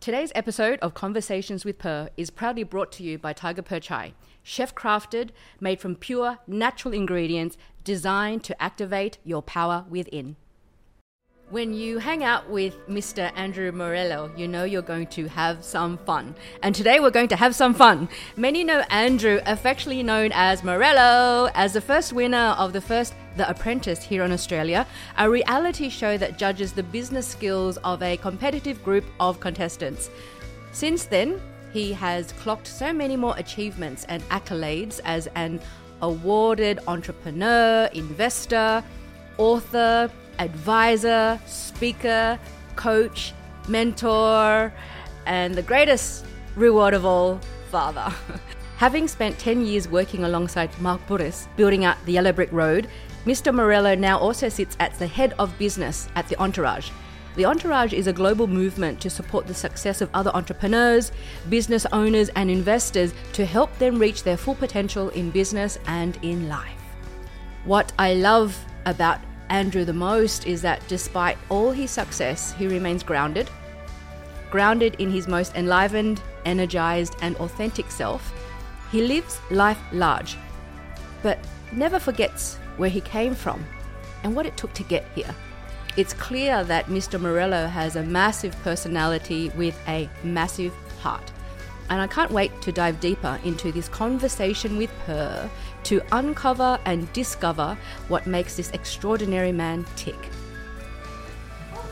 Today's episode of Conversations with Per is proudly brought to you by Tiger Per Chai, chef-crafted, made from pure, natural ingredients, designed to activate your power within. When you hang out with Mr. Andrew Morello, you know you're going to have some fun. And today we're going to have some fun. Many know Andrew, affectionately known as Morello, as the first winner of The Apprentice here in Australia, a reality show that judges the business skills of a competitive group of contestants. Since then, he has clocked so many more achievements and accolades as an awarded entrepreneur, investor, author, advisor, speaker, coach, mentor, and the greatest reward of all, father. Having spent 10 years working alongside Mark Burris, building out the Yellow Brick Road, Mr. Morello now also sits at the head of business at The Entourage. The Entourage is a global movement to support the success of other entrepreneurs, business owners, and investors to help them reach their full potential in business and in life. What I love about Andrew the most is that despite all his success, he remains grounded in his most enlivened, energized, and authentic self. He lives life large, but never forgets where he came from and what it took to get here. It's clear that Mr. Morello has a massive personality with a massive heart. And I can't wait to dive deeper into this conversation with her to uncover and discover what makes this extraordinary man tick. Oh,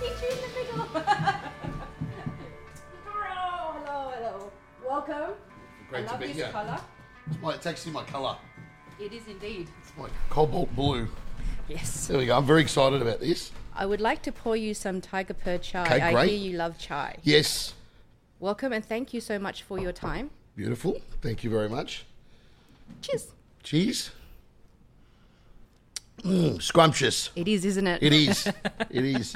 hello. Welcome. Great to be here. Colour. It's actually my colour. It is indeed. It's my cobalt blue. Yes. There we go. I'm very excited about this. I would like to pour you some Tiger Per Chai. Okay, I great. hear you love chai. Yes. Welcome and thank you so much for your time. Beautiful. Thank you very much. Cheers. Cheese. Scrumptious. It is, isn't it? It is. It is.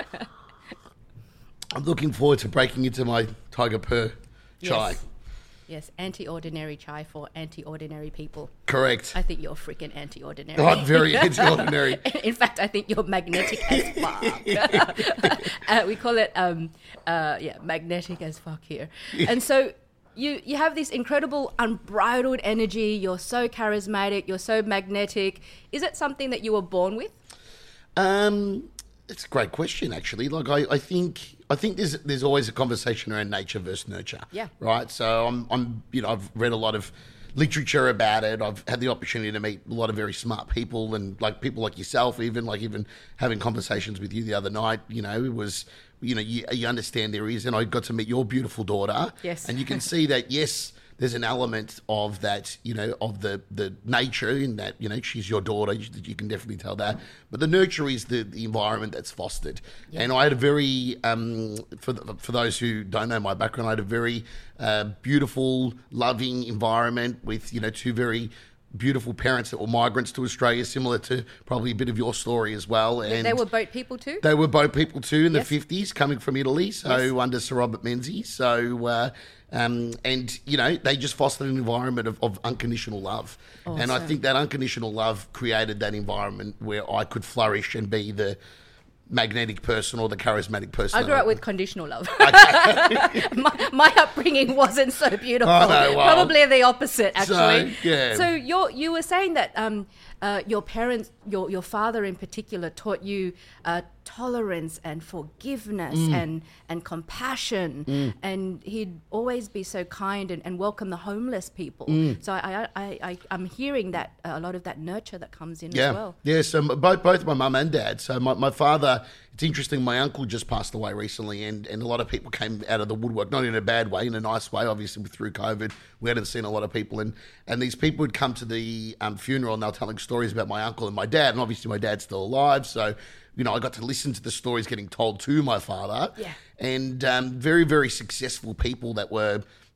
I'm looking forward to breaking into my Tiger Per chai. Yes, anti-ordinary chai for anti-ordinary people. Correct. I think you're freaking anti-ordinary. I'm very anti-ordinary. In fact, I think you're magnetic as fuck. We call it, magnetic as fuck here. And so you have this incredible unbridled energy. You're so charismatic. You're so magnetic. Is it something that you were born with? It's a great question, actually. Like I think there's always a conversation around nature versus nurture. Yeah. Right. So I've read a lot of literature about it. I've had the opportunity to meet a lot of very smart people and like people like yourself, even having conversations with you the other night. It was, you understand there is, and I got to meet your beautiful daughter. Yes. And you can see that, yes, there's an element of that, of the nature in that, she's your daughter. You can definitely tell that. But the nurture is the environment that's fostered. Yeah. And I had a very, for those who don't know my background, I had a very beautiful, loving environment with, two very beautiful parents that were migrants to Australia, similar to probably a bit of your story as well. And they were boat people too? They were boat people too in Yes. the 50s, coming from Italy, under Sir Robert Menzies. So, they just fostered an environment of unconditional love. Awesome. And I think that unconditional love created that environment where I could flourish and be the magnetic person or the charismatic person. I grew up with conditional love. my upbringing wasn't so beautiful. Oh, no, well, probably the opposite, actually. So you were saying that your parents, your father in particular, taught you tolerance and forgiveness and compassion, and he'd always be so kind and welcome the homeless people. So I'm hearing that a lot of that nurture that comes in as well. Yeah, so both my mum and dad. So my father, it's interesting, my uncle just passed away recently, and a lot of people came out of the woodwork, not in a bad way, in a nice way. Obviously, through COVID, we hadn't seen a lot of people, and these people would come to the funeral, and they were telling stories about my uncle and my dad, and obviously my dad's still alive, so I got to listen to the stories getting told to my father. Yeah. And very, very successful people that were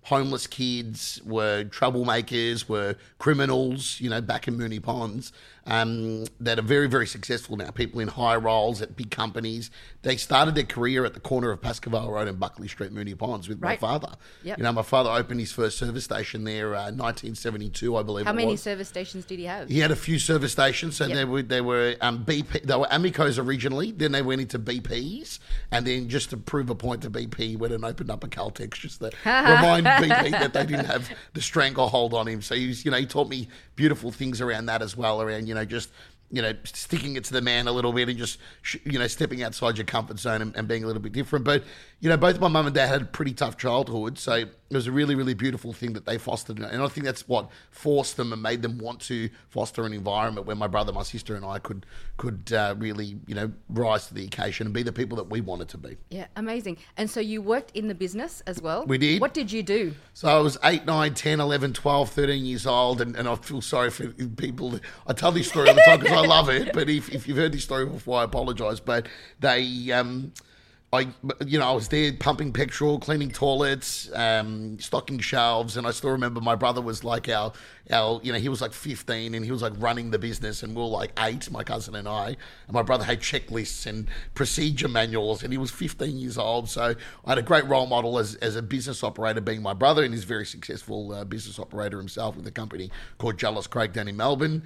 homeless kids, were troublemakers, were criminals, back in Moonee Ponds, that are very, very successful now. People in high roles at big companies. They started their career at the corner of Pascoe Road and Buckley Street, Moonee Ponds, with my father. Yep. My father opened his first service station there, 1972, I believe. How many service stations did he have? He had a few service stations. So they were BP. They were Amicos originally. Then they went into BPs, and then just to prove a point to BP, went and opened up a Caltex just to remind BP that they didn't have the stranglehold on him. So he taught me beautiful things around that as well, around just sticking it to the man a little bit and just stepping outside your comfort zone and being a little bit different. But both my mum and dad had a pretty tough childhood, so it was a really, really beautiful thing that they fostered, and I think that's what forced them and made them want to foster an environment where my brother, my sister, and I could really rise to the occasion and be the people that we wanted to be. Yeah, amazing. And so you worked in the business as well. We did. What did you do? So I was 8, 9, 10, 11, 12, 13 years old, and I feel sorry for people. I tell this story all the time because I love it, but if you've heard this story before, I apologise. But they, I was there pumping petrol, cleaning toilets, stocking shelves, and I still remember my brother was like our he was like 15 and he was like running the business, and we were like 8, my cousin and I, and my brother had checklists and procedure manuals, and he was 15 years old. So I had a great role model as a business operator, being my brother, and he's a very successful business operator himself with a company called Jallis Craig down in Melbourne.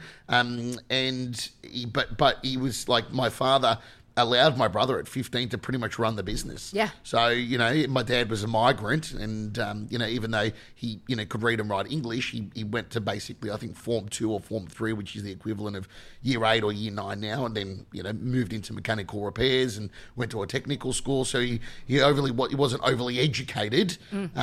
But he was like, my father allowed my brother at 15 to pretty much run the business. Yeah. So, my dad was a migrant, and, even though he, could read and write English, he went to basically, I think, Form 2 or Form 3, which is the equivalent of Year 8 or Year 9 now, and then, moved into mechanical repairs and went to a technical school. So he wasn't overly educated,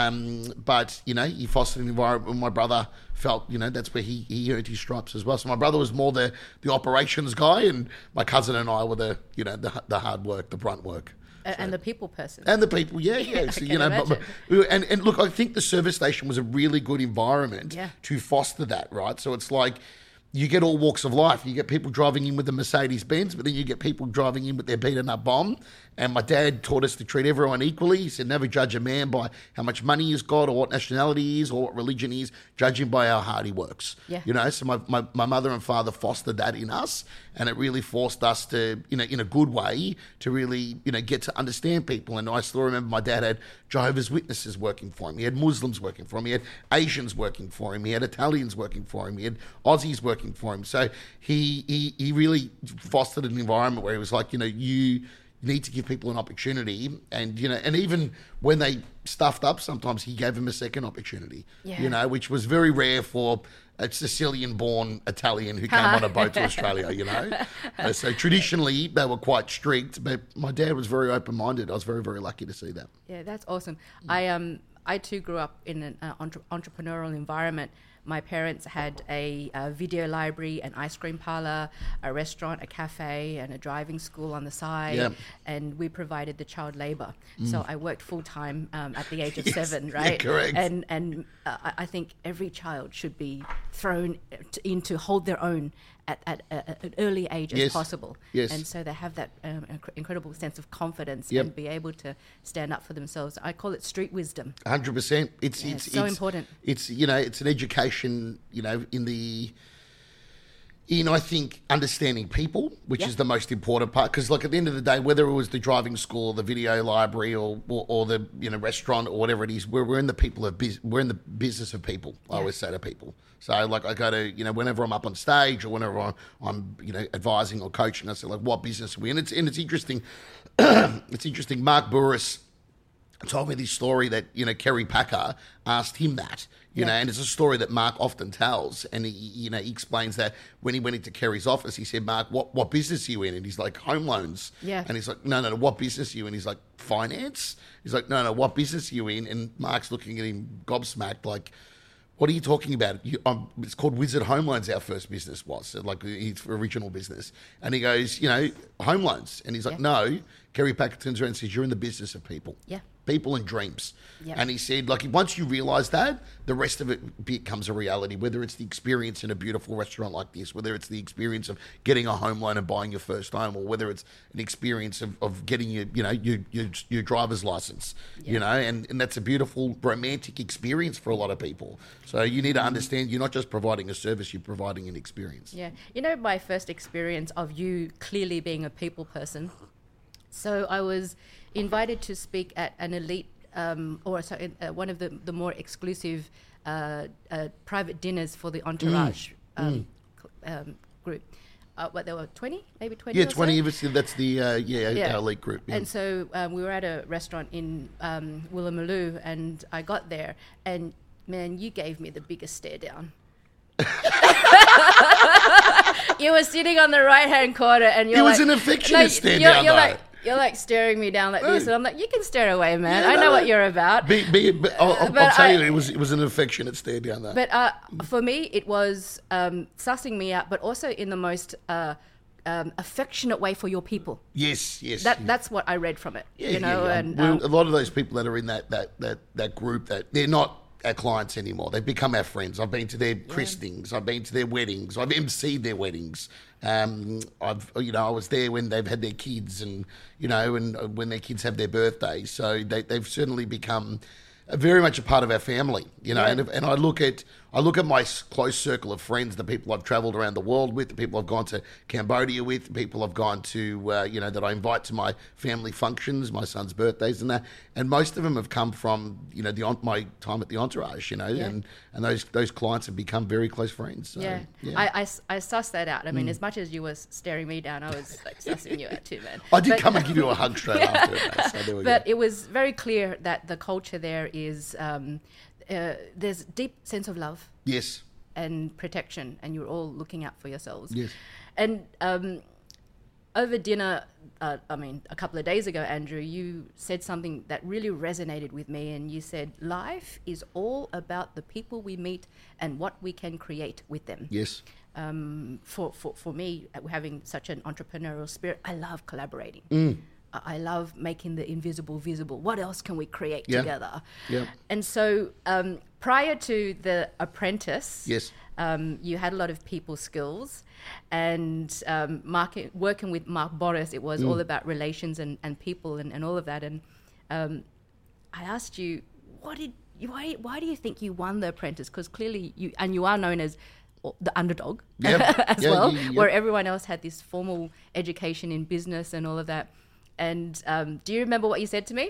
but, he fostered an environment where my brother felt, that's where he earned his stripes as well. So my brother was more the operations guy, and my cousin and I were the hard work, the brunt work. And the people person. And the people, yeah. So, and look, I think the service station was a really good environment to foster that, right? So it's like, you get all walks of life. You get people driving in with the Mercedes-Benz, but then you get people driving in with their beaten-up bomb. And my dad taught us to treat everyone equally. He said, never judge a man by how much money he's got or what nationality he is or what religion he is. Judge him by how hard he works. Yeah. So my mother and father fostered that in us, and it really forced us to, in a good way, to really, get to understand people. And I still remember my dad had Jehovah's Witnesses working for him. He had Muslims working for him. He had Asians working for him. He had Italians working for him. He had Aussies working for him. So he really fostered an environment where he was like, you need to give people an opportunity, and and even when they stuffed up, sometimes he gave them a second opportunity. Which was very rare for a Sicilian-born Italian who came on a boat to Australia. So traditionally they were quite strict, but my dad was very open-minded. I was very, very lucky to see that. Yeah, that's awesome. I too grew up in an entrepreneurial environment. My parents had a video library, an ice cream parlor, a restaurant, a cafe, and a driving school on the side. And we provided the child labor. So I worked full-time at the age of 7, right? Yeah, correct. And I think every child should be thrown in to hold their own at an early age as possible. Yes. And so they have that incredible sense of confidence Yep. and be able to stand up for themselves. I call it street wisdom. 100%. It's so important. It's it's an education, in I think understanding people, which is the most important part. Because at the end of the day, whether it was the driving school, or the video library, or the restaurant or whatever it is, we're in the we're in the business of people. I always say to people. So I go to whenever I'm up on stage or whenever I'm advising or coaching, I say what business are we in? It's interesting. It's interesting. Mark Burris told me this story that Kerry Packer asked him that. And it's a story that Mark often tells, and he explains that when he went into Kerry's office, he said, "Mark, what business are you in?" And he's like, "Home loans." Yeah. And he's like, "No, what business are you in?" He's like, "Finance." He's like, "No, what business are you in?" And Mark's looking at him gobsmacked, like, "What are you talking about? It's called Wizard Home Loans. Our first business was his original business." And he goes, "Home loans." And he's like, "No." Kerry Packer turns around and says, "You're in the business of people." Yeah. people and dreams. Yep. And he said, like, once you realize that, the rest of it becomes a reality, whether it's the experience in a beautiful restaurant like this, whether it's the experience of getting a home loan and buying your first home, or whether it's an experience of getting your driver's license, and that's a beautiful romantic experience for a lot of people. So you need to understand you're not just providing a service, you're providing an experience. Yeah. My first experience of you clearly being a people person. So I was invited to speak at an elite, one of the more exclusive private dinners for the Entourage group. There were 20, maybe 20. Yeah, or 20. So? That's the elite group. Yeah. And so we were at a restaurant in Woolloomooloo, and I got there, and man, you gave me the biggest stare down. You were sitting on the right-hand corner, and you're it like... was an affectionate stare down, though. You're like staring me down like this, and I'm like, you can stare away, man. I know what you're about. I'll tell you, it was an affectionate stare down there. But for me, it was sussing me out, but also in the most affectionate way for your people. Yes. That's what I read from it. And a lot of those people that are in that group, that they're not our clients anymore. They've become our friends. I've been to their christenings. I've been to their weddings. I've emceed their weddings. I was there when they've had their kids, and when their kids have their birthdays. So they've certainly become very much a part of our family, and I look at my close circle of friends, the people I've travelled around the world with, the people I've gone to Cambodia with, the people I've gone to, that I invite to my family functions, my son's birthdays and that, and most of them have come from, my time at the Entourage, and those clients have become very close friends. So, I sussed that out. I mean, as much as you were staring me down, I was like sussing you out too, man. I did come and give you a hug straight after it, so there we go. It was very clear that the culture there is... there's a deep sense of love, yes, and protection, and you're all looking out for yourselves. Yes, and over dinner, a couple of days ago, Andrew, you said something that really resonated with me, and you said, "Life is all about the people we meet and what we can create with them." Yes. For me, having such an entrepreneurial spirit, I love collaborating. I love making the invisible visible. What else can we create together? Yeah. And so prior to The Apprentice, yes, you had a lot of people skills, and working with Mark Boris, it was all about relations and people and all of that. And I asked you, why do you think you won The Apprentice? Because clearly you are known as the underdog where everyone else had this formal education in business and all of that. And do you remember what you said to me?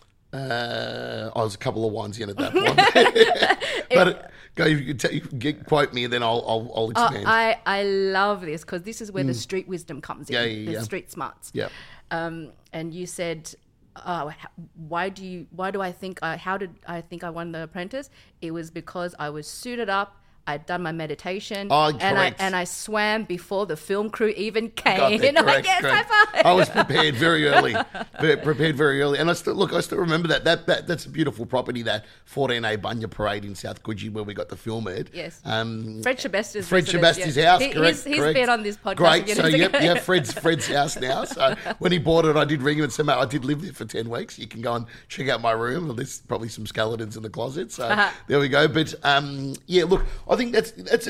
I was a couple of ones in at that point. But quote me, and then I'll expand. I love this, because this is where the street wisdom comes in, the street smarts. Yeah. And you said, how did I think I won The Apprentice? It was because I was suited up. I'd done my meditation, and I swam before the film crew even came. I was prepared very early, and I still remember that. That's a beautiful property, that 14A Bunya Parade in South Coogee, where we got the film made. Yes. Fred Shabasta's house. Correct. He's been on this podcast. Great. So Fred's house now. So when he bought it, I did ring him and say, "Mate, I did live there for 10 weeks. You can go and check out my room. There's probably some skeletons in the closet." So there we go. But look, I think that's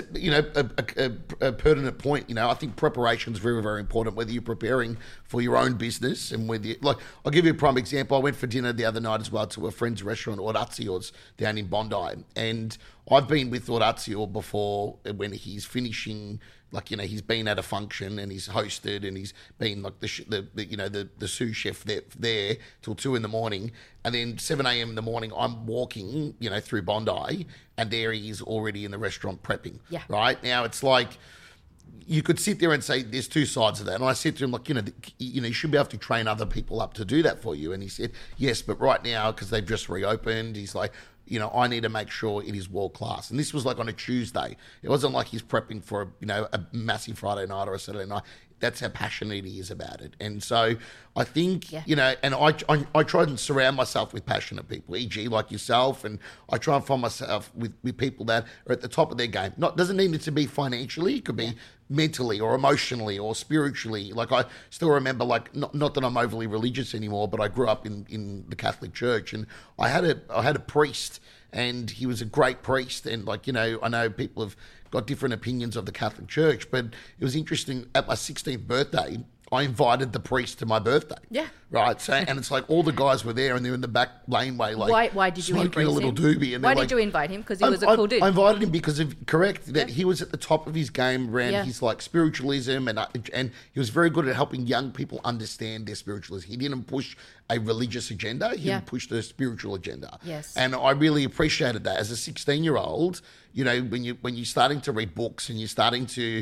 a pertinent point. I think preparation is very, very important, whether you're preparing for your own business and whether I'll give you a prime example. I went for dinner the other night as well to a friend's restaurant, Orazio's, down in Bondi, and I've been with Orazio before when he's finishing. He's been at a function and he's hosted, and he's been the sous chef there till 2 a.m, and then 7 a.m. in the morning I'm walking through Bondi, and there he is already in the restaurant prepping. Yeah. Right now it's like, you could sit there and say there's two sides of that, and I said to him, you should be able to train other people up to do that for you, and he said yes, but right now, because they've just reopened, he's like, I need to make sure it is world class. And this was on a Tuesday. It wasn't like he's prepping for a massive Friday night or a Saturday night. That's how passionate he is about it. And so I think, and I try and surround myself with passionate people, e.g. like yourself, and I try and find myself with people that are at the top of their game. Doesn't need it to be financially. It could be mentally or emotionally or spiritually. Like I still remember, like not that I'm overly religious anymore, but I grew up in the Catholic Church, and I had a priest, and he was a great priest. And like, you know, I know people have got different opinions of the Catholic Church, but it was interesting. At my 16th birthday, I invited the priest to my birthday. Yeah. Right. So, and it's like all the guys were there, and they're in the back laneway, like why did you smoking embrace a little him? doobie. And Why they're did you invite him? Because he I- was a cool dude. I invited him because of that Yeah. he was at the top of his game around Yeah. his like spiritualism, and he was very good at helping young people understand their spiritualism. He didn't push a religious agenda; he Yeah. pushed a spiritual agenda. Yes. And I really appreciated that as a 16-year-old. You know, when you're starting to read books and you're starting to,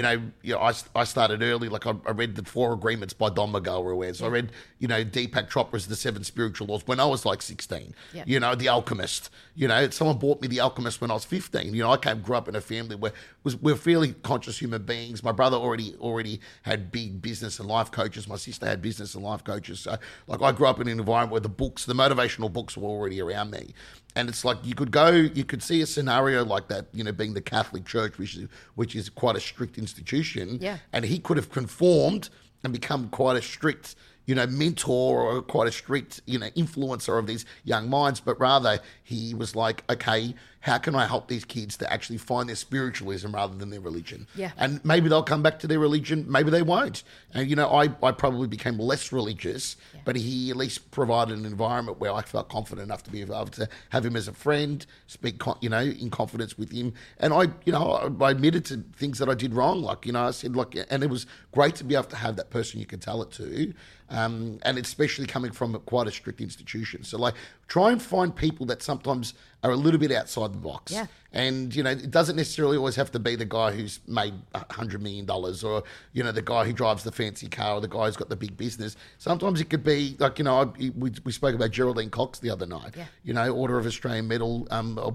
I started early. Like I read the 4 Agreements by Don Miguel Ruiz. I read, Deepak Chopra's The 7 Spiritual Laws when I was like 16. Yeah. The Alchemist. Someone bought me The Alchemist when I was 15. I grew up in a family where we're fairly conscious human beings. My brother already had big business and life coaches. My sister had business and life coaches. So like I grew up in an environment where the motivational books were already around me. And it's like you could see a scenario like that, being the Catholic Church, which is quite a strict institution. Yeah. And he could have conformed and become quite a strict, mentor or quite a strict, influencer of these young minds. But rather, he was like, okay, how can I help these kids to actually find their spiritualism rather than their religion? Yeah. And maybe they'll come back to their religion, maybe they won't. And, I probably became less religious, but he at least provided an environment where I felt confident enough to be able to have him as a friend, speak, in confidence with him. And I admitted to things that I did wrong. Like, I said, and it was great to be able to have that person you can tell it to. And especially coming from quite a strict institution. So, like, try and find people that sometimes are a little bit outside the box. Yeah. And, it doesn't necessarily always have to be the guy who's made $100 million or, the guy who drives the fancy car or the guy who's got the big business. Sometimes it could be, like, we spoke about Geraldine Cox the other night. Yeah. Order of Australian Medal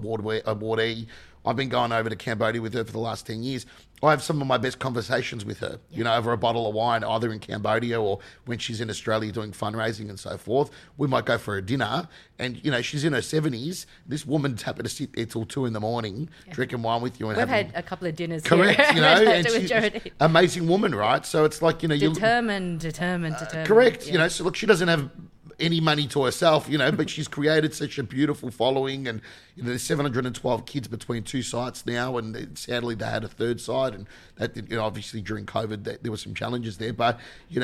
awardee. I've been going over to Cambodia with her for the last 10 years. I have some of my best conversations with her, over a bottle of wine, either in Cambodia or when she's in Australia doing fundraising and so forth. We might go for a dinner and, she's in her 70s. This woman's happy to sit there till 2 a.m, drinking wine with you. And We've had a couple of dinners correct, here. and with she's Geraldine. amazing woman, right? So it's like, Determined. correct, Yeah. so look, she doesn't have any money to herself, but she's created such a beautiful following, and there's 712 kids between 2 sites now, and sadly they had a 3rd site, and that obviously during COVID there were some challenges there, but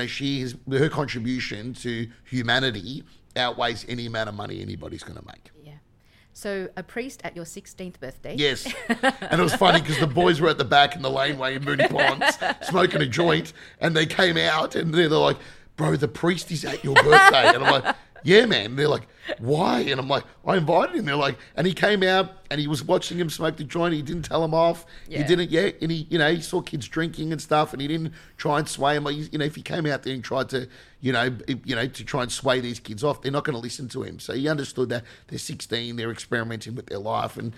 her contribution to humanity outweighs any amount of money anybody's going to make. Yeah. So a priest at your 16th birthday. Yes. And it was funny because the boys were at the back in the laneway in Moonee Ponds smoking a joint, and they came out and they're like, bro, the priest is at your birthday. And I'm like, yeah, man. And they're like, why? And I'm like, I invited him. They're like, and he came out and he was watching him smoke the joint. He didn't tell him off. Yeah. He didn't yet. And he saw kids drinking and stuff, and he didn't try and sway them. Like, if he came out there and tried to, to try and sway these kids off, they're not going to listen to him. So he understood that they're 16, they're experimenting with their life, and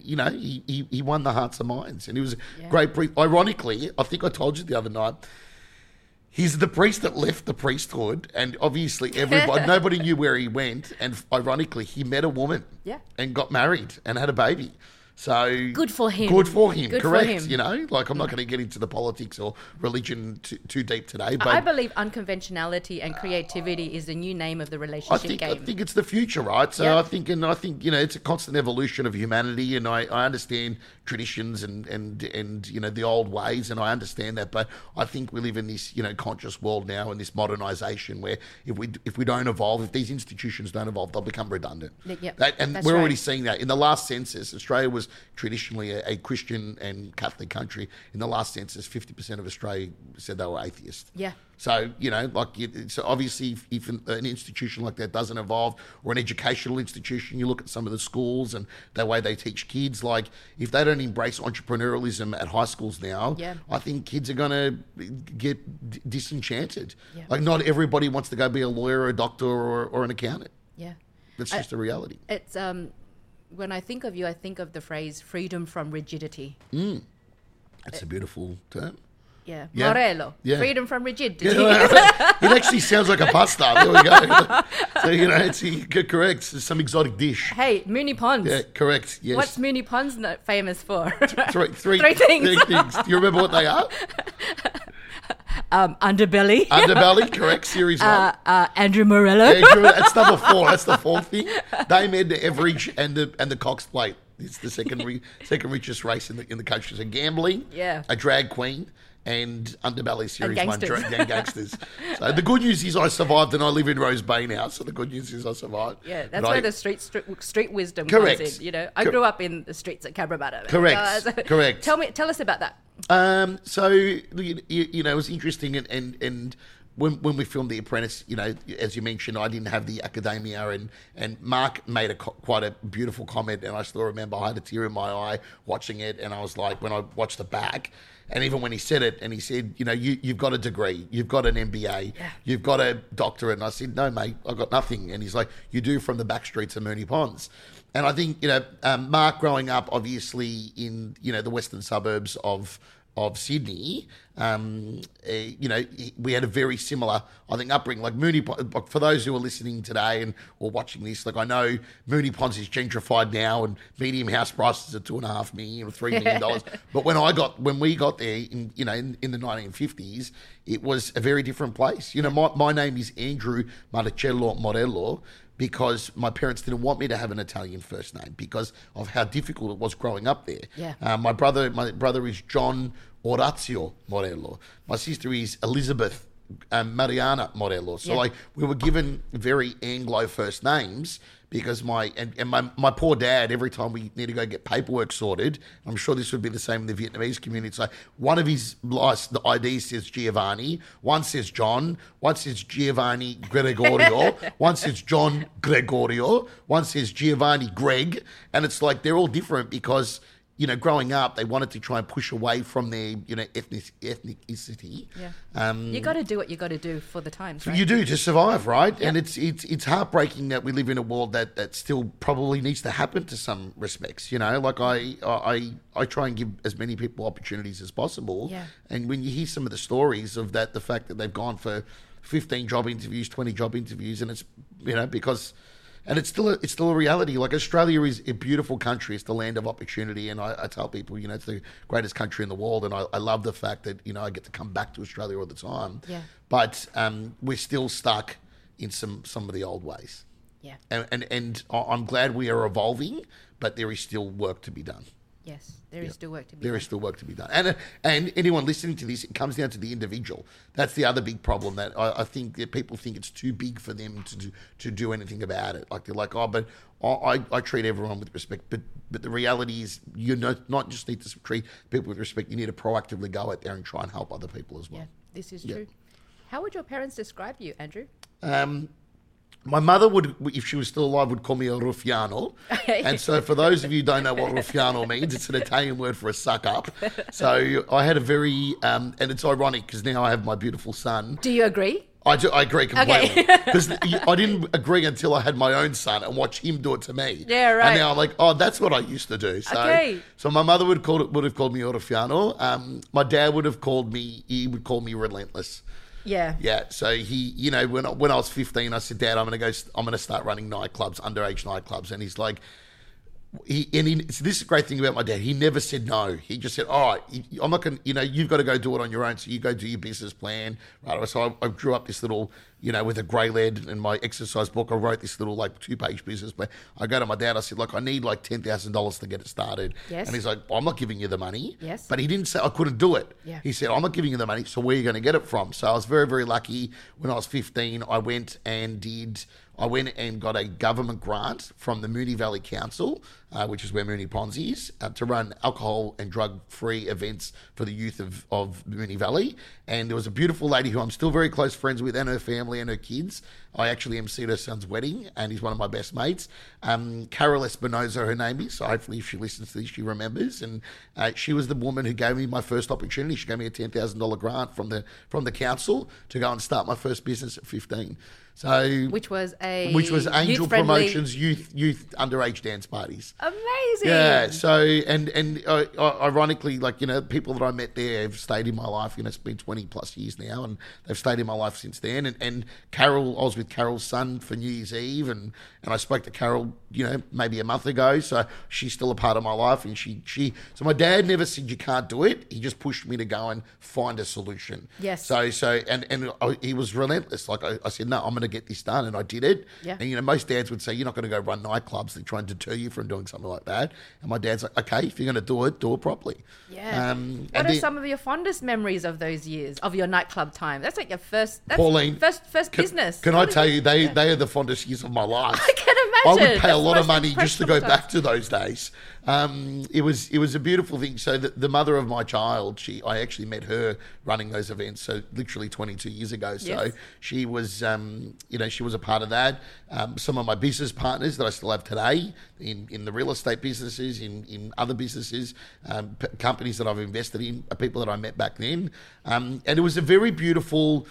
he won the hearts and minds. And he was a great priest. Ironically, I think I told you the other night, he's the priest that left the priesthood, and obviously nobody knew where he went. And ironically, he met a woman, and got married and had a baby. So Good for him. Good for him. Good for correct. him. I'm not going to get into the politics or religion too deep today. But I believe unconventionality and creativity is the new name of the relationship I game. think it's the future, right? So I think it's a constant evolution of humanity, and I understand traditions and the old ways, and I understand that. But I think we live in this conscious world now, and this modernization where if we don't evolve, if these institutions don't evolve, they'll become redundant. Yep, And that's we're already right. seeing that in the last census. Australia was traditionally a Christian and Catholic country. In the last census, 50% of Australia said they were atheist. Yeah. So, so obviously if an institution like that doesn't evolve, or an educational institution, you look at some of the schools and the way they teach kids, like if they don't embrace entrepreneurialism at high schools now, I think kids are going to get disenchanted. Yeah. Like not everybody wants to go be a lawyer, or a doctor, or an accountant. Yeah. That's just a reality. It's when I think of you, I think of the phrase freedom from rigidity. That's a beautiful term. Yeah. Yeah. Morello. Yeah. Freedom from rigidity. It actually sounds like a pasta. There we go. So, it's correct. It's some exotic dish. Hey, Mooney Ponds. Yeah, correct. Yes. What's Mooney Ponds famous for? Three things. Do you remember what they are? Underbelly. Underbelly, correct. Series 1. Andrew Morello. Andrew, that's number 4. That's the 4th thing. Dame Edna Everage and the Cox Plate. It's the second richest race in the country. So gambling, Yeah. a drag queen, and Underbelly Series 1 gangsters. and gangsters. So the good news is I survived and I live in Rose Bay now. So the good news is I survived. Yeah, that's But where the street wisdom Correct. comes in. I grew up in the streets at Cabramatta. Correct. Correct. Tell us about that. So it was interesting, and when we filmed The Apprentice, as you mentioned, I didn't have the academia, and Mark made quite a beautiful comment, and I still remember I had a tear in my eye watching it, and I was like, when I watched it back, and even when he said it, and he said, you've got a degree, you've got an MBA, you've got a doctorate, and I said, no, mate, I've got nothing, and he's like, you do from the back streets of Mooney Ponds. And I think, Mark growing up, obviously, in, the western suburbs of Sydney, we had a very similar, I think, upbringing. Like Mooney Ponds, for those who are listening today or watching this, like I know Mooney Ponds is gentrified now and medium house prices are $2.5 million or $3 million. But when we got there in the 1950s, it was a very different place. My name is Andrew Marcello Morello, because my parents didn't want me to have an Italian first name because of how difficult it was growing up there. Yeah. My brother is John Orazio Morello. My sister is Elizabeth Mariana Morello. So we were given very Anglo first names because my poor dad, every time we need to go get paperwork sorted, I'm sure this would be the same in the Vietnamese community. So one of his the ID says Giovanni, one says John, one says Giovanni Gregorio, one says John Gregorio, one says Giovanni Greg, and it's like they're all different because growing up, they wanted to try and push away from their, ethnicity. Yeah. You got to do what you got to do for the times, right? You do to survive, right? Yep. And it's heartbreaking that we live in a world that still probably needs to happen to some respects. Like I try and give as many people opportunities as possible. Yeah. And when you hear some of the stories of that, the fact that they've gone for 15 job interviews, 20 job interviews, and it's because. And it's still a reality. Like Australia is a beautiful country. It's the land of opportunity. And I tell people, it's the greatest country in the world. And I love the fact that, I get to come back to Australia all the time. Yeah. But we're still stuck in some of the old ways. Yeah. And I'm glad we are evolving, but there is still work to be done. Yes, there is still work to be There done. is still work to be done. And anyone listening to this, it comes down to the individual. That's the other big problem that I think that people think it's too big for them to do anything about it. Like they're like, but I treat everyone with respect. But the reality is you not just need to treat people with respect. You need to proactively go out there and try and help other people as well. Yeah, this is true. How would your parents describe you, Andrew? My mother would, if she was still alive, would call me a ruffiano. And so for those of you who don't know what ruffiano means, it's an Italian word for a suck-up. So I had a very, and it's ironic because now I have my beautiful son. Do you agree? I agree completely. Okay. Because I didn't agree until I had my own son and watch him do it to me. Yeah, right. And now I'm like, that's what I used to do. So my mother would have called me a ruffiano. My dad would call me relentless. Yeah. Yeah. So he, when I was 15, I said, Dad, I'm going to start running nightclubs, underage nightclubs. And he's like, so this is a great thing about my dad. He never said no. He just said, all right, I'm not going to, you've got to go do it on your own. So you go do your business plan. Right. So I drew up this little, with a grey lead in my exercise book. I wrote this little 2-page business plan. I go to my dad. I said, I need $10,000 to get it started. Yes. And he's like, I'm not giving you the money. Yes. But he didn't say I couldn't do it. Yeah. He said, I'm not giving you the money. So where are you going to get it from? So I was very, very lucky. When I was 15, I went and got a government grant from the Moonee Valley Council, which is where Mooney Ponds is, to run alcohol and drug-free events for the youth of Moonee Valley. And there was a beautiful lady who I'm still very close friends with, and her family and her kids. I actually emceed her son's wedding, and he's one of my best mates. Carol Espinoza, her name is. So hopefully if she listens to this, she remembers. And she was the woman who gave me my first opportunity. She gave me a $10,000 grant from the council to go and start my first business at 15. So Which was Angel youth-friendly- Promotions, youth underage dance parties. Amazing. Yeah. So and ironically, like, you know, people that I met there have stayed in my life. You know, it's been 20 plus years now, and they've stayed in my life since then. And Carol, I was with Carol's son for New Year's Eve, and I spoke to Carol, you know, maybe a month ago. So she's still a part of my life, and she. So my dad never said you can't do it. He just pushed me to go and find a solution. Yes. He was relentless. Like I said, no, I'm going to get this done, and I did it. Yeah. And you know, most dads would say you're not going to go run nightclubs. They try and deter you from doing something like that. And my dad's like, okay, if you're going to do it properly. Yeah. What are some of your fondest memories of those years of your nightclub time? That's like your first. That's Pauline, first business. Can I tell you, they are the fondest years of my life. I can imagine. I would pay a lot of That's money just to go back to those days. It was a beautiful thing. So the mother of my child, I actually met her running those events. So literally 22 years ago. So Yes. she was, she was a part of that. Some of my business partners that I still have today in the real estate businesses, in other businesses, companies that I've invested in, are people that I met back then. And it was a very beautiful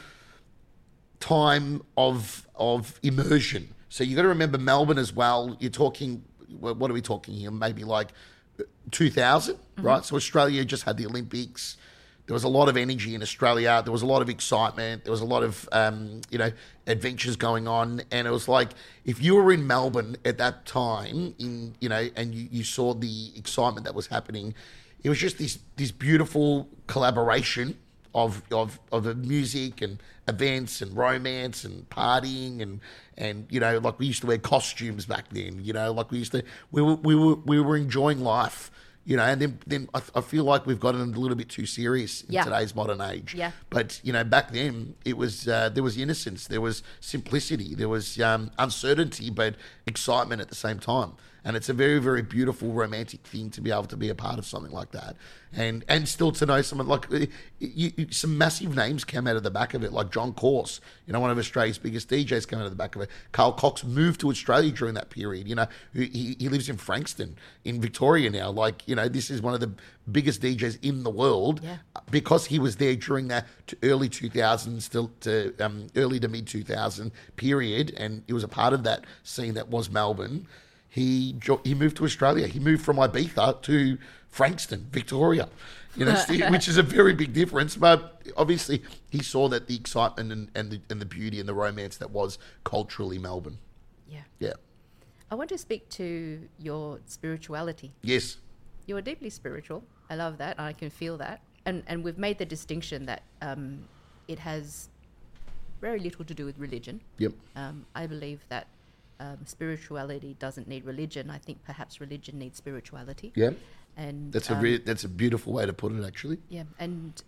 time of immersion. So you got to remember Melbourne as well. You're talking, what are we talking here? Maybe like 2000, right? So Australia just had the Olympics. There was a lot of energy in Australia. There was a lot of excitement. There was a lot of, adventures going on. And it was like, if you were in Melbourne at that time, and you saw the excitement that was happening, it was just this beautiful collaboration of music and events and romance and partying and like we used to wear costumes back then, like we were enjoying life, and then I feel like we've gotten a little bit too serious in today's modern age. Yeah. But back then it was there was innocence, there was simplicity, there was uncertainty, but excitement at the same time. And it's a very, very beautiful, romantic thing to be able to be a part of something like that. And still to know someone like some massive names came out of the back of it, like John Corse, one of Australia's biggest DJs came out of the back of it. Carl Cox moved to Australia during that period. He lives in Frankston in Victoria now. Like, this is one of the biggest DJs in the world because he was there during that early 2000s to early to mid 2000 period. And he was a part of that scene that was Melbourne. He moved to Australia. He moved from Ibiza to Frankston, Victoria, which is a very big difference. But obviously, he saw that the excitement and the beauty and the romance that was culturally Melbourne. Yeah. Yeah. I want to speak to your spirituality. Yes. You're deeply spiritual. I love that. I can feel that. And we've made the distinction that it has very little to do with religion. Yep. I believe that spirituality doesn't need religion. I think perhaps religion needs spirituality. Yeah. And that's a beautiful way to put it, actually. Yeah. And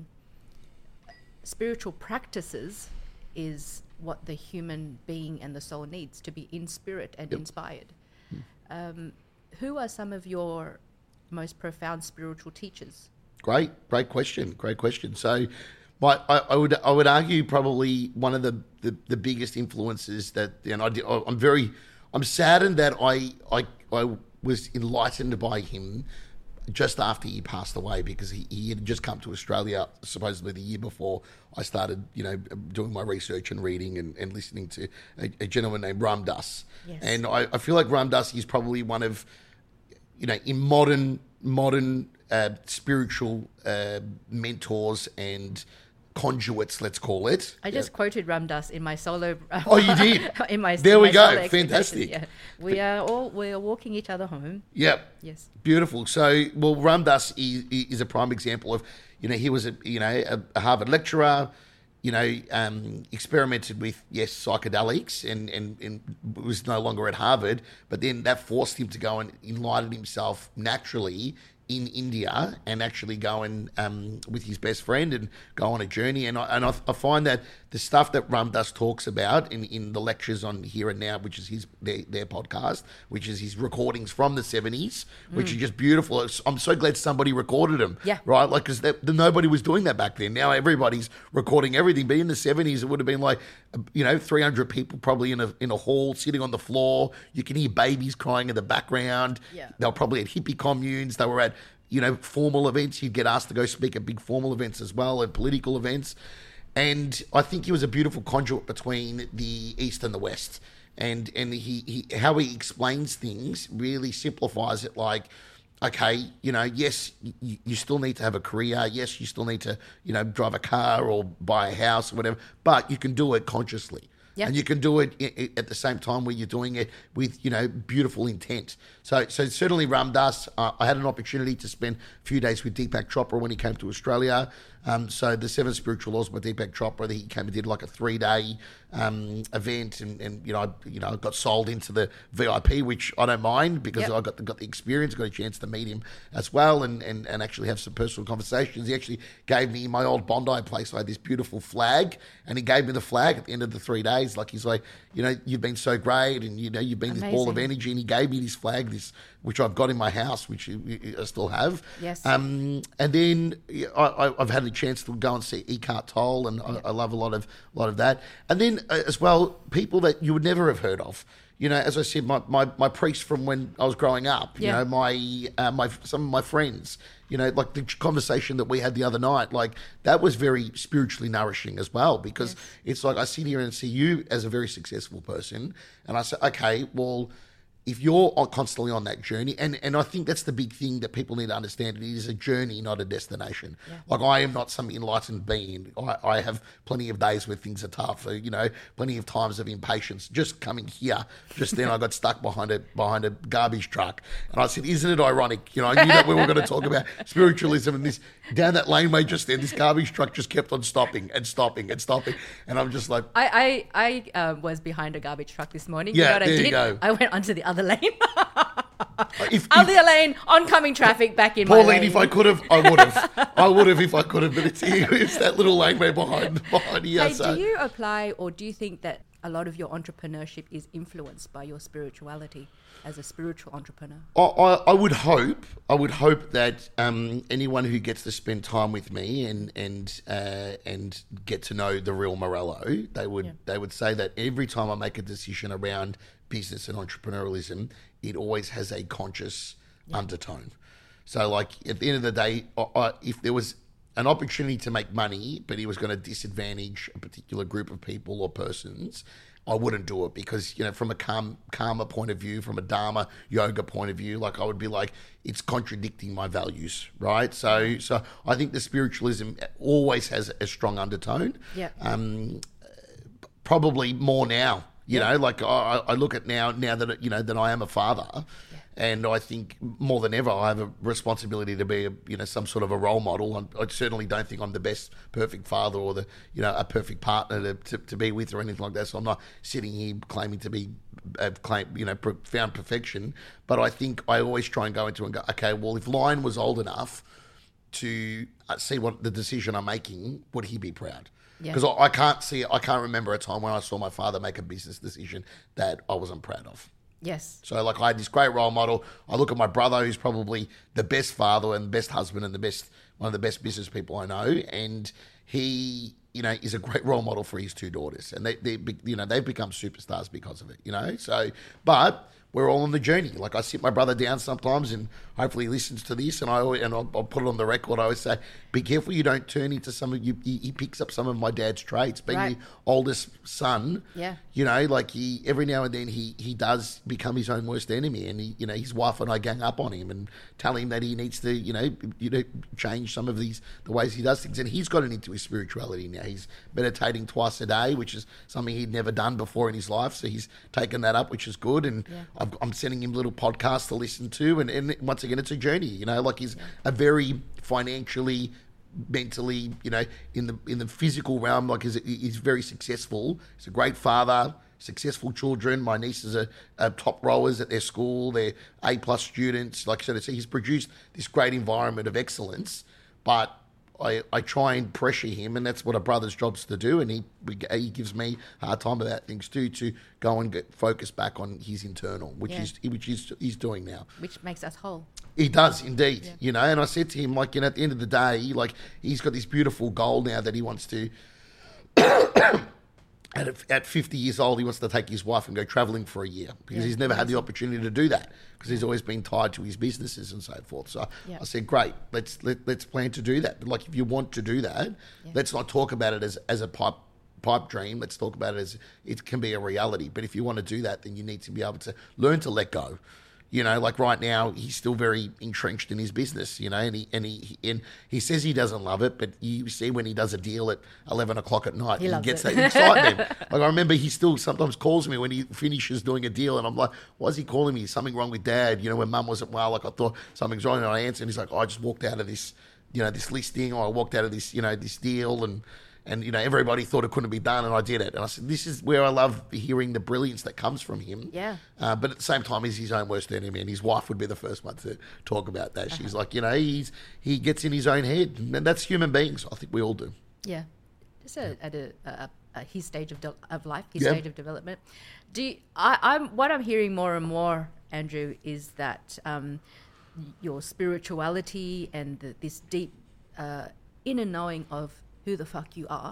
spiritual practices is what the human being and the soul needs to be in spirit and inspired. Who are some of your most profound spiritual teachers? Great question. So, I would argue probably one of the biggest influences that, I'm saddened that I was enlightened by him just after he passed away, because he had just come to Australia supposedly the year before I started, doing my research and reading and listening to a gentleman named Ram Dass. Yes. And I feel like Ram Dass is probably one of, in modern spiritual mentors and conduits, let's call it. I just quoted Ram Dass in my solo. Oh, you did? in my there in we my go. solo Fantastic. Yeah. We are walking each other home. Yep. Yes. Beautiful. So, Ram Dass is a prime example of, he was a Harvard lecturer, experimented with, psychedelics and was no longer at Harvard, but then that forced him to go and enlighten himself naturally in India and actually go and with his best friend and go on a journey. And I find that the stuff that Ram Dass talks about in the lectures on Here and Now, which is their podcast, which is his recordings from the 70s, which are just beautiful. I'm so glad somebody recorded them. Yeah. Right? Like, because nobody was doing that back then. Now everybody's recording everything. But in the 70s, it would have been like, 300 people probably in a hall sitting on the floor. You can hear babies crying in the background. Yeah. They were probably at hippie communes. They were at formal events. You'd get asked to go speak at big formal events as well, and political events. And I think he was a beautiful conduit between the East and the West. and he how he explains things really simplifies it. Like, okay, yes, you still need to have a career. Yes, you still need to, drive a car or buy a house or whatever, but you can do it consciously. Yep. And you can do it at the same time where you're doing it with, beautiful intent. So certainly Ram Dass, I had an opportunity to spend a few days with Deepak Chopra when he came to Australia. So the 7 Spiritual Laws by Deepak Chopra, he came and did like a 3-day event, and I got sold into the VIP, which I don't mind because Yep. I got the experience, got a chance to meet him as well, and actually have some personal conversations. He actually gave me my old Bondi place. I had this beautiful flag, and he gave me the flag at the end of the 3 days. Like, he's like, you've been so great, and you've been this ball of energy, and he gave me this flag, which I've got in my house, which I still have. Yes. And then I've had a chance to go and see Eckhart Tolle, and I love a lot of that. And then as well, people that you would never have heard of. As I said, my priest from when I was growing up. Yeah. Some of my friends. Like the conversation that we had the other night, like that was very spiritually nourishing as well, because it's like I sit here and see you as a very successful person, and I say, okay, well, if you're constantly on that journey, and I think that's the big thing that people need to understand, it is a journey, not a destination. Yeah. Like, I am not some enlightened being. I have plenty of days where things are tough, plenty of times of impatience. Just coming here, just then I got stuck behind a garbage truck, and I said, isn't it ironic? I knew that we were going to talk about spiritualism, and this down that laneway just then, this garbage truck just kept on stopping and stopping and stopping, and I'm just like... I was behind a garbage truck this morning. Yeah, you know what I did? you go. I went onto the other lane. If Other lane, oncoming traffic back in my Pauline, lane. if I could have, I would have. I would have if I could have, but it's that little laneway behind here. Hey, So do you apply, or do you think that a lot of your entrepreneurship is influenced by your spirituality as a spiritual entrepreneur? I would hope that anyone who gets to spend time with me and get to know the real Morello, they would say that every time I make a decision around business and entrepreneurialism, it always has a conscious undertone. So, like, at the end of the day, if there was an opportunity to make money, but he was going to disadvantage a particular group of people or persons, I wouldn't do it, because, from a karma point of view, from a Dharma yoga point of view, like, I would be like, it's contradicting my values, right? So I think the spiritualism always has a strong undertone. Yeah. Probably more now, like I look at now that, that I am a father. And I think more than ever, I have a responsibility to be, some sort of a role model. I certainly don't think I'm the best perfect father or a perfect partner to be with or anything like that. So I'm not sitting here claiming to be, found perfection. But I think I always try and go into and go, okay, well, if Lion was old enough to see what the decision I'm making, would he be proud? Because I can't remember a time when I saw my father make a business decision that I wasn't proud of. Yes. So, like, I had this great role model. I look at my brother, who's probably the best father and the best husband and one of the best business people I know, and he, is a great role model for his 2 daughters, and they've become superstars because of it. So, but we're all on the journey. Like, I sit my brother down sometimes, and hopefully he listens to this, and I'll put it on the record. I always say, be careful you don't turn into some of you. He picks up some of my dad's traits, being the oldest son. Yeah. Like, he every now and then he does become his own worst enemy, and his wife and I gang up on him and tell him that he needs to change some of the ways he does things, and he's gotten into his spirituality now. He's meditating twice a day, which is something he'd never done before in his life, so he's taken that up, which is good. And I'm sending him little podcasts to listen to, and once again, it's a journey. Like, he's a very financially, mentally, in the physical realm, like, he's very successful. He's a great father, successful children. My nieces are top rowers at their school. They're A+ students. Like I said, he's produced this great environment of excellence, but I try and pressure him, and that's what a brother's job's to do, and he gives me a hard time about things too, to go and get focused back on his internal, which he's doing now. Which makes us whole. He does indeed, and I said to him, like, at the end of the day, like, he's got this beautiful goal now that he wants to... At 50 years old, he wants to take his wife and go travelling for a year, because he's never had the opportunity to do that, because he's always been tied to his businesses and so forth. So I said, great, let's plan to do that. But, like, if you want to do that, let's not talk about it as a pipe pipe dream, let's talk about it as it can be a reality. But if you want to do that, then you need to be able to learn to let go. You know, like right now, he's still very entrenched in his business, you know, and he says he doesn't love it, but you see when he does a deal at 11 o'clock at night, he gets that excitement. Like, I remember he still sometimes calls me when he finishes doing a deal, and I'm like, why is he calling me? Something wrong with Dad? You know, when Mum wasn't well, like I thought something's wrong, and I answered, and he's like, I just walked out of this, you know, this listing, or I walked out of this, you know, this deal, and you know, everybody thought it couldn't be done, and I did it. And I said, this is where I love hearing the brilliance that comes from him. Yeah. But at the same time, he's his own worst enemy, and his wife would be the first one to talk about that. She's like, you know, he gets in his own head, and that's human beings. I think we all do. Yeah. Just at his stage of life, his stage of development. What I'm hearing more and more, Andrew, is that your spirituality and this deep inner knowing of who the fuck you are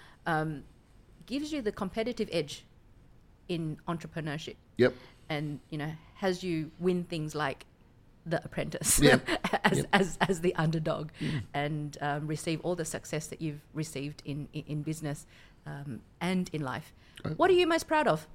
gives you the competitive edge in entrepreneurship. Yep. And, you know, has you win things like The Apprentice Yep. as the underdog and receive all the success that you've received in business and in life. Right. What are you most proud of?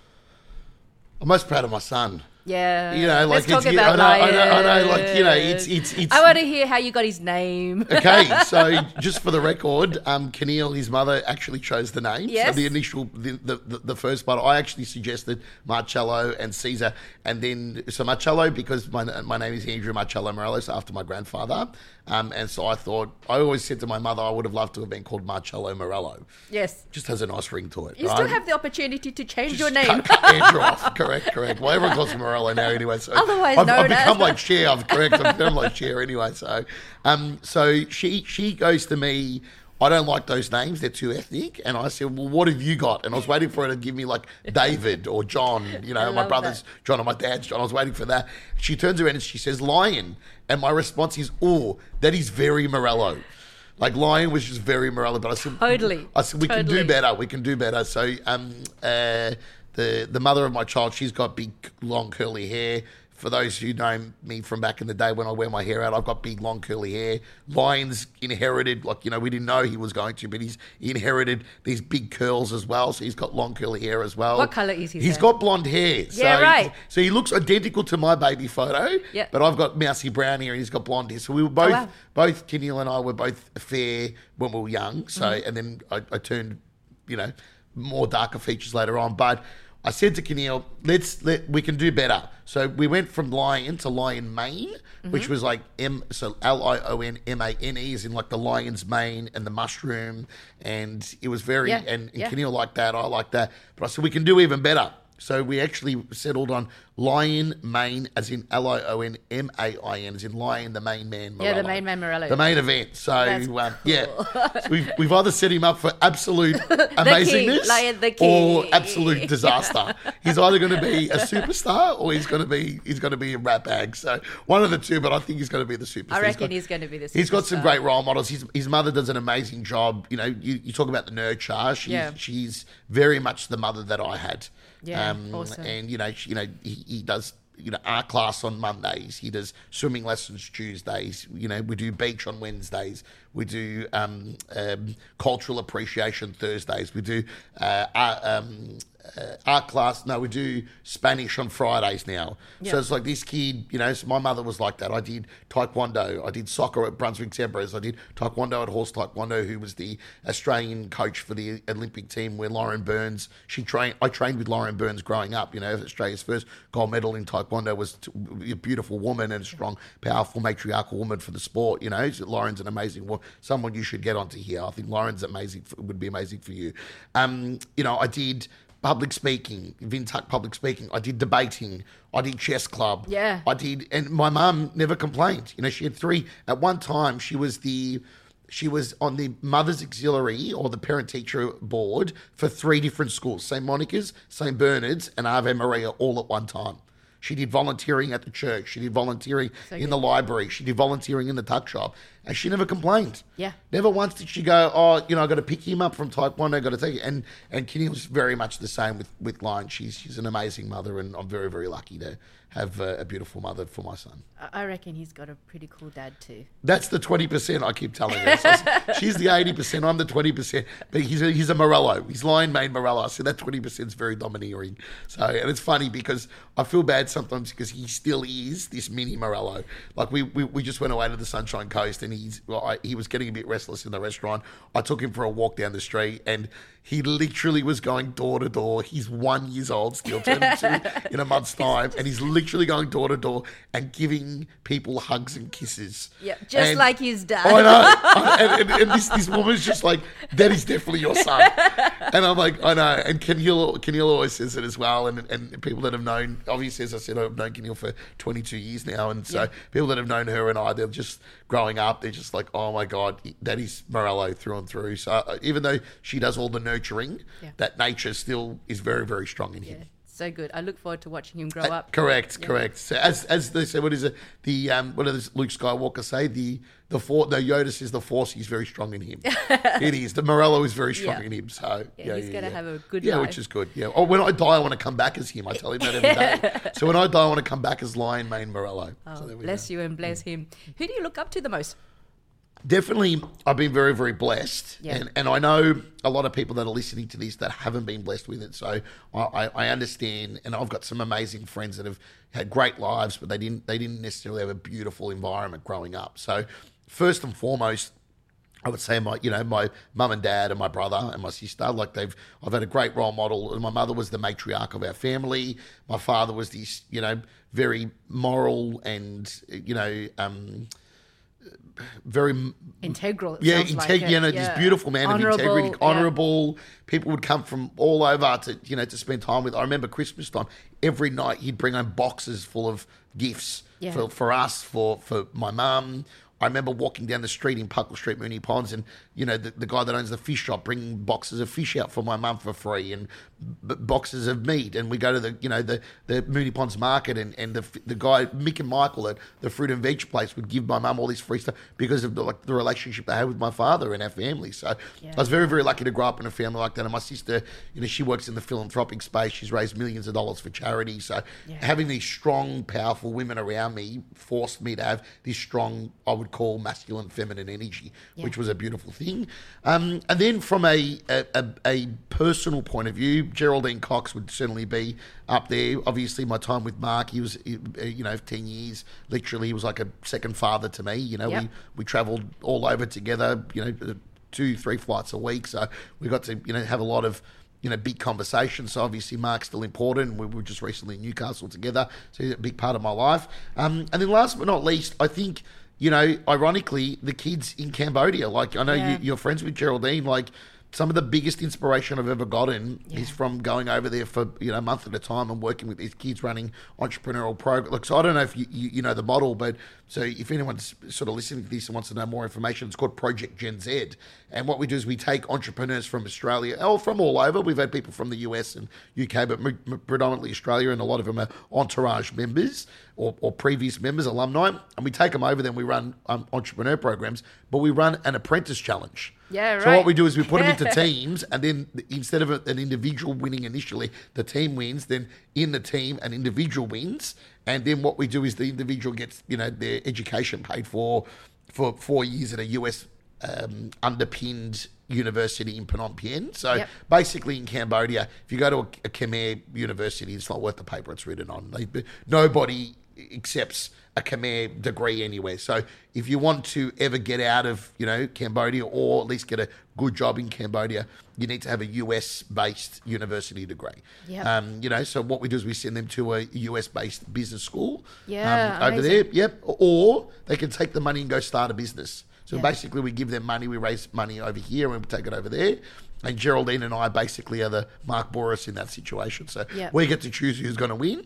I'm most proud of my son. Yeah, you know, like let's talk about Lion. I know, like, you know, it's. I want to hear how you got his name. Okay, so just for the record, Keneal, his mother, actually chose the name. Yes. So the initial, the first part, I actually suggested Marcello and Caesar, and then so Marcello because my name is Andrew Marcello Morelos after my grandfather, and so I always said to my mother, I would have loved to have been called Marcello Morello. Yes, just has a nice ring to it. You still have the opportunity to change your name. Cut Andrew off. Correct. Well, everyone calls me Morello now anyway. So otherwise I've become like Cher. I've become like Cher anyway. So, so she goes to me, I don't like those names. They're too ethnic. And I said, well, what have you got? And I was waiting for her to give me like David or John. You know, my brother's that. John or my dad's John. I was waiting for that. She turns around and she says, Lion. And my response is, oh, that is very Morello. Like, Lion was just very Morello. But I said, we can do better. We can do better. So, the mother of my child, she's got big, long, curly hair. For those who know me from back in the day when I wear my hair out, I've got big, long, curly hair. Lion's inherited, like, you know, we didn't know he was going to, but he inherited these big curls as well. So he's got long, curly hair as well. What colour is his hair? He's got blonde hair. Yeah, right. So he looks identical to my baby photo. Yep. But I've got mousy brown hair and he's got blonde hair. So we were both Keneal and I were both fair when we were young. So, and then I turned, you know, more darker features later on. But I said to Keneal, we can do better. So we went from Lion to Lion Mane, which was like LionMane, as in like the lion's mane and the mushroom, and it was very and Keneal liked that, I liked that, but I said we can do even better. So we actually settled on Lion Mane, as in Lionmain, as in Lion, the main man Morello. Yeah, the main man Morello. The main event. So, cool. So we've either set him up for absolute amazingness the king. or absolute disaster. He's either going to be a superstar or he's going to be a rat bag. So one of the two, but I think he's going to be the superstar. I reckon he's going to be the superstar. He's got some great role models. His mother does an amazing job. You know, you talk about the nurture. She's very much the mother that I had. Yeah, awesome. And he does art class on Mondays. He does swimming lessons Tuesdays. You know, we do beach on Wednesdays. We do cultural appreciation Thursdays. We do art class. No, we do Spanish on Fridays now. Yep. So it's like this kid, you know, so my mother was like that. I did Taekwondo. I did soccer at Brunswick Zebras. I did Taekwondo at Horse Taekwondo, who was the Australian coach for the Olympic team where Lauren Burns, I trained with Lauren Burns growing up, you know, Australia's first gold medal in Taekwondo was a beautiful woman and a strong, powerful, matriarchal woman for the sport, you know. So Lauren's an amazing woman, someone you should get onto here. I think Lauren's amazing, would be amazing for you. You know, I did public speaking, Vintuck public speaking. I did debating. I did chess club. Yeah. And my mum never complained. You know, she had 3. At one time, she was on the Mother's Auxiliary or the Parent-Teacher Board for 3 different schools, St. Monica's, St. Bernard's and Ave Maria all at one time. She did volunteering at the church. She did volunteering in the library. She did volunteering in the tuck shop. And she never complained. Yeah. Never once did she go, oh, you know, I've got to pick him up from Taekwondo, I've got to take it. And Keneal's very much the same with Lion. She's an amazing mother, and I'm very, very lucky to have a beautiful mother for my son. I reckon he's got a pretty cool dad too. That's the 20% I keep telling her. So she's the 80%, I'm the 20%. But he's a Morello. He's lion-mane Morello. So that 20% is very domineering. So, and it's funny because I feel bad sometimes because he still is this mini Morello. Like we just went away to the Sunshine Coast and he was getting a bit restless in the restaurant. I took him for a walk down the street and he literally was going door to door. He's 1 year old, still turning 2 in a month's time, and he's literally going door to door and giving people hugs and kisses. Yeah, just like his dad. I know. And this woman's just like, that is definitely your son. And I'm like, I know. And Keneal always says it as well. And people that have known, obviously, as I said, I've known Keneal for 22 years now. And so people that have known her and I, they're just growing up, they're just like, oh my God, that is Morello through and through. So even though she does all the nurturing, that nature still is very, very strong in him. So good. I look forward to watching him grow up. Correct. So as they say, what is it? What does Luke Skywalker say? The Yoda says the Force is very strong in him. It is. The Morello is very strong in him. So he's gonna have a good life. Yeah, which is good. Yeah. Oh, when I die, I want to come back as him. I tell him that every day. So when I die, I want to come back as lion-mane Morello. Oh, so bless you and bless him. Who do you look up to the most? Definitely, I've been very, very blessed. Yeah. And I know a lot of people that are listening to this that haven't been blessed with it. So I understand, and I've got some amazing friends that have had great lives, but they didn't necessarily have a beautiful environment growing up. So first and foremost, I would say my mum and dad and my brother and my sister, I've had a great role model. My mother was the matriarch of our family. My father was this, very moral and, very integral. This beautiful man of integrity, honourable. People would come from all over to spend time with. I remember Christmas time. Every night he'd bring home boxes full of gifts for us, for my mum. I remember walking down the street in Puckle Street, Moonee Ponds, and the guy that owns the fish shop bringing boxes of fish out for my mum for free, and boxes of meat. And we go to the Moonee Ponds market, and the guy Mick and Michael at the fruit and veg place would give my mum all this free stuff because of the relationship they had with my father and our family. So I was very, very lucky to grow up in a family like that. And my sister, she works in the philanthropic space. She's raised millions of dollars for charity. So having these strong, powerful women around me forced me to have this strong, I would call masculine feminine energy, which was a beautiful thing. And then from a personal point of view, Geraldine Cox would certainly be up there. Obviously, my time with Mark, he was 10 years. Literally, he was like a second father to me. We travelled all over together. 2-3 flights a week, so we got to have a lot of big conversations. So obviously Mark's still important. We were just recently in Newcastle together, so he's a big part of my life. And then last but not least, I think, ironically, the kids in Cambodia. Like, I know you're friends with Geraldine. Like, some of the biggest inspiration I've ever gotten is from going over there for a month at a time and working with these kids running entrepreneurial programs. Look, so I don't know if you know the model, but so if anyone's sort of listening to this and wants to know more information, it's called Project Gen Z. And what we do is we take entrepreneurs from Australia, or from all over. We've had people from the US and UK, but predominantly Australia, and a lot of them are Entourage members or previous members, alumni. And we take them over, then we run entrepreneur programs, but we run an apprentice challenge. Yeah, right. So what we do is we put them into teams, and then instead of an individual winning initially, the team wins. Then in the team, an individual wins, and then what we do is the individual gets their education paid for 4 years at a US underpinned university in Phnom Penh. So basically in Cambodia, if you go to a Khmer university, it's not worth the paper it's written on. Nobody accepts a Khmer degree anywhere. So if you want to ever get out of, Cambodia, or at least get a good job in Cambodia, you need to have a US-based university degree. So what we do is we send them to a US-based business school over there. Or they can take the money and go start a business. So basically we give them money, we raise money over here and we take it over there. And Geraldine and I basically are the Mark Boris in that situation. So we get to choose who's going to win.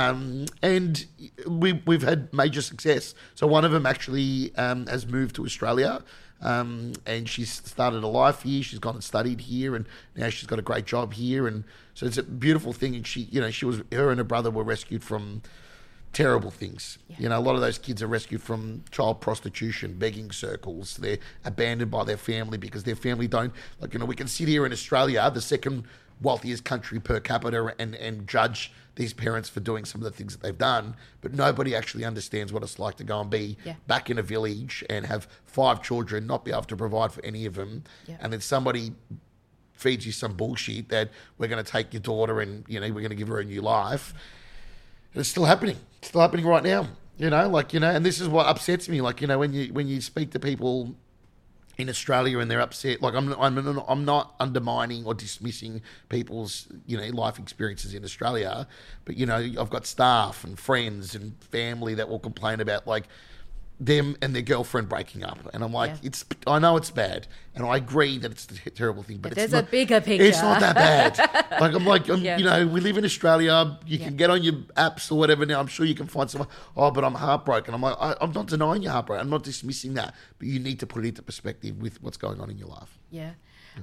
And we've had major success. So one of them actually has moved to Australia, and she's started a life here. She's gone and studied here, and now she's got a great job here. And so it's a beautiful thing. And her and her brother were rescued from terrible things. A lot of those kids are rescued from child prostitution, begging circles. They're abandoned by their family because their family don't, we can sit here in Australia, the second wealthiest country per capita and judge these parents for doing some of the things that they've done, but nobody actually understands what it's like to go and be back in a village and have 5 children, not be able to provide for any of them, and then somebody feeds you some bullshit that we're going to take your daughter and, you know, we're going to give her a new life. And it's still happening. It's still happening right now. You know, like, you know, and this is what upsets me. Like, you know, when you speak to people in Australia and they're upset, like I'm not undermining or dismissing people's, you know, life experiences in Australia, but, you know, I've got staff and friends and family that will complain about like them and their girlfriend breaking up, and I'm like, I know it's bad, and I agree that it's a terrible thing, but there's a bigger picture. It's not that bad. Like you know, we live in Australia. You can get on your apps or whatever now. I'm sure you can find someone. Oh, but I'm heartbroken. I'm like, I'm not denying you're heartbroken. I'm not dismissing that, but you need to put it into perspective with what's going on in your life. Yeah.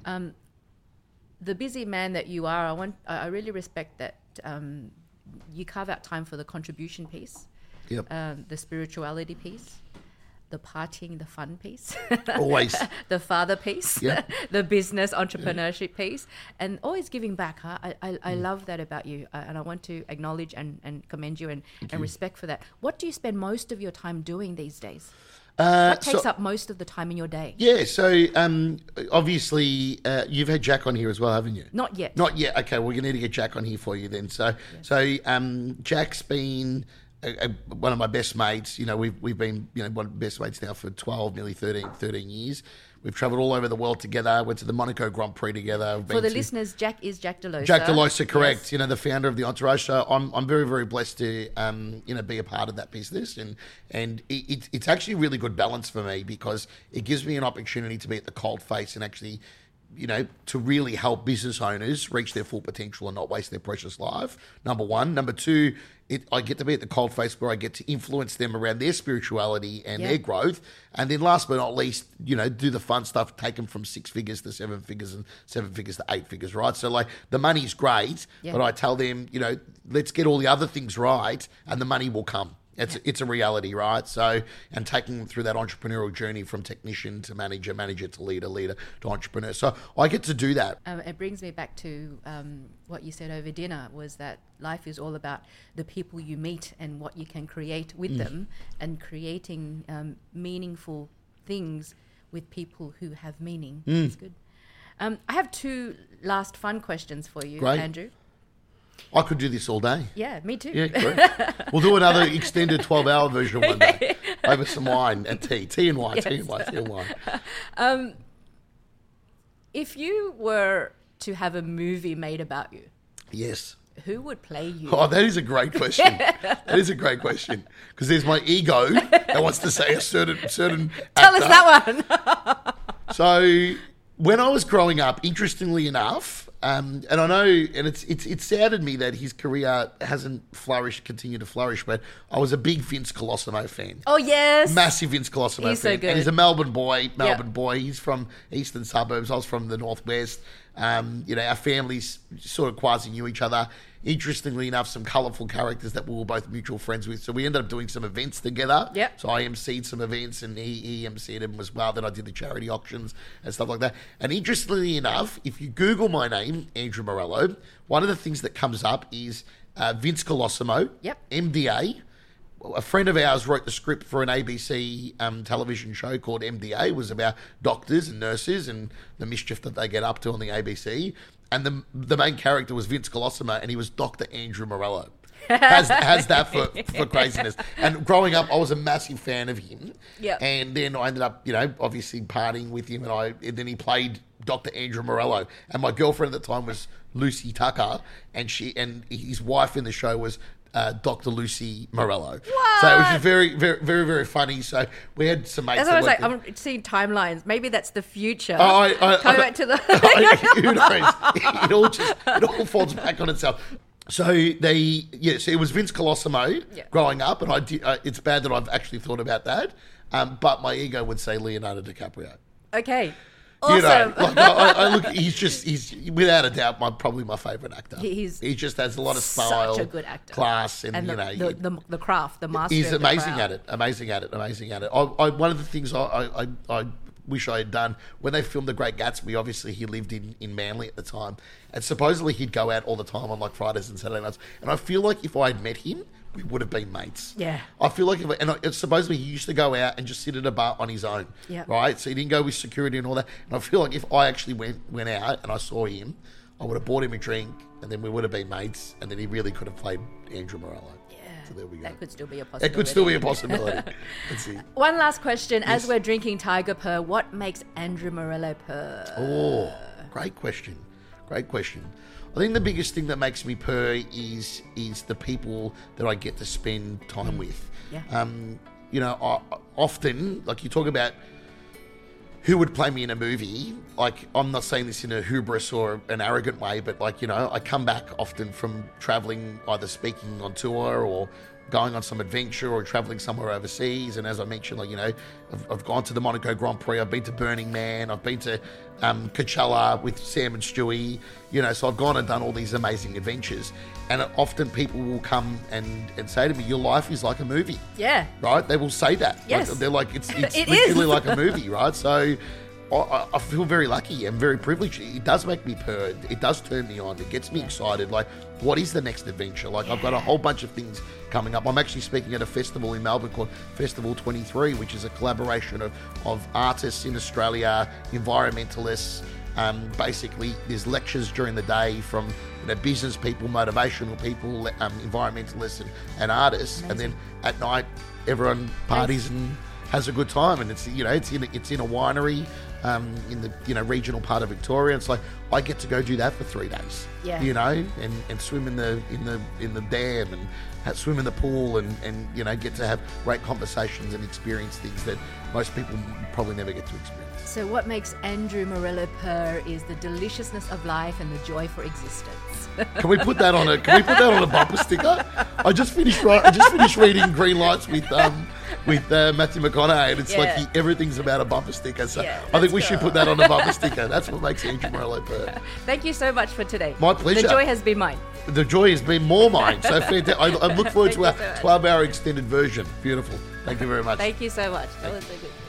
The busy man that you are, I really respect that you carve out time for the contribution piece. Yep. The spirituality piece, the partying, the fun piece. Always. The father piece. Yep. The business entrepreneurship piece. And always giving back. Huh? I love that about you. And I want to acknowledge and commend you and respect for that. What do you spend most of your time doing these days? What takes up most of the time in your day? Yeah, so obviously you've had Jack on here as well, haven't you? Not yet. Not yet. Okay, we're going to need to get Jack on here for you then. So Jack's been one of my best mates. You know, we've been, you know, one of the best mates now for 12, nearly 13 years. We've travelled all over the world together. Went to the Monaco Grand Prix together. For the listeners, Jack is Jack Delosa. Jack Delosa, correct. Yes. You know, the founder of the Entourage. So I'm very, very blessed to you know, be a part of that business, and it's actually a really good balance for me because it gives me an opportunity to be at the cold face and actually, you know, to really help business owners reach their full potential and not waste their precious life. Number one. Number two, I get to be at the cold face where I get to influence them around their spirituality and their growth. And then last but not least, you know, do the fun stuff, take them from 6 figures to 7 figures and 7 figures to 8 figures, right? So like the money's great, but I tell them, you know, let's get all the other things right and the money will come. It's a reality, right? So, and taking them through that entrepreneurial journey from technician to manager, manager to leader, leader to entrepreneur. So I get to do that. It brings me back to what you said over dinner, was that life is all about the people you meet and what you can create with them, and creating meaningful things with people who have meaning. That's good. I have 2 last fun questions for you, Great. Andrew. I could do this all day. Yeah, me too. Yeah, great. We'll do another extended 12-hour version one day over some wine and tea. Tea and wine, yes. tea and wine. If you were to have a movie made about you, yes, who would play you? Oh, that is a great question. That is a great question. Because there's my ego that wants to say a certain Tell actor. us that one. So when I was growing up, interestingly enough, and I know, and it's saddened me that his career hasn't continued to flourish, but I was a big Vince Colosimo fan. Oh, yes. Massive Vince Colosimo fan. He's so good. And he's a Melbourne boy. He's from eastern suburbs. I was from the northwest. You know, our families sort of quasi knew each other. Interestingly enough, some colourful characters that we were both mutual friends with. So we ended up doing some events together. Yep. So I emceed some events and he emceed them as well. Then I did the charity auctions and stuff like that. And interestingly enough, if you Google my name, Andrew Morello, one of the things that comes up is Vince Colosimo, MDA. A friend of ours wrote the script for an ABC television show called MDA. It was about doctors and nurses and the mischief that they get up to on the ABC. And the main character was Vince Colosimo, and he was Dr. Andrew Morello. Has that for craziness. And growing up, I was a massive fan of him. Yep. And then I ended up, you know, obviously partying with him, and then he played Dr. Andrew Morello. And my girlfriend at the time was Lucy Tucker, and his wife in the show was Dr. Lucy Morello. What? So it was just very, very, very, very funny. So we had some mates. That's what I was like, I'm seeing timelines. Maybe that's the future. Coming back to the... Who knows? It all falls back on itself. So so it was Vince Colosimo growing up, and I did. It's bad that I've actually thought about that, but my ego would say Leonardo DiCaprio. Okay. Awesome. You know, like, I look. He's without a doubt probably my favourite actor. He just has a lot of style, such a good actor, class, and you know the craft, the mastery. He's amazing at it. Amazing at it. One of the things I wish I had done. When they filmed The Great Gatsby, obviously he lived in Manly at the time, and supposedly he'd go out all the time on like Fridays and Saturday nights. And I feel like if I had met him, we would have been mates. Yeah. I feel like supposedly he used to go out and just sit at a bar on his own. Yeah. Right? So he didn't go with security and all that. And I feel like if I actually went out and I saw him, I would have bought him a drink, and then we would have been mates, and then he really could have played Andrew Morello. Yeah. So there we go. That could still be a possibility. It could still be a possibility. Let's see. One last question. Yes. As we're drinking Tiger Purr, what makes Andrew Morello purr? Oh, great question. Great question. I think the biggest thing that makes me purr is the people that I get to spend time with. Yeah. You know, often, like you talk about who would play me in a movie, like, I'm not saying this in a hubris or an arrogant way, but like, you know, I come back often from traveling, either speaking on tour or going on some adventure or traveling somewhere overseas. And as I mentioned, like, you know, I've gone to the Monaco Grand Prix, I've been to Burning Man, I've been to Coachella with Sam and Stewie, you know, so I've gone and done all these amazing adventures. And often people will come and say to me, your life is like a movie. Yeah. Right? They will say that. Yes. Like, they're like, it's It literally is. like a movie, right? So I feel very lucky and very privileged. It does make me purr. It does turn me on. It gets me excited. Like, what is the next adventure? Like, I've got a whole bunch of things coming up. I'm actually speaking at a festival in Melbourne called Festival 23, which is a collaboration of artists in Australia, environmentalists. Basically, there's lectures during the day from, you know, business people, motivational people, environmentalists and artists. Amazing. And then at night, everyone parties and has a good time. And it's, you know, it's in a winery in the, you know, regional part of Victoria. It's like I get to go do that for 3 days. Yeah. You know, and swim in the dam and swim in the pool and you know, get to have great conversations and experience things that most people probably never get to experience. So what makes Andrew Morello purr is the deliciousness of life and the joy for existence. Can we put that on a bumper sticker? I just finished reading Green Lights with Matthew McConaughey, and it's like everything's about a bumper sticker. So I think we should put that on a bumper sticker. That's what makes Andrew Morello purr. Thank you so much for today. My pleasure. The joy has been mine. The joy has been more mine. So fantastic. I look forward to our 12-hour extended version. Beautiful. Thank you very much. Thank you so much. That was so good.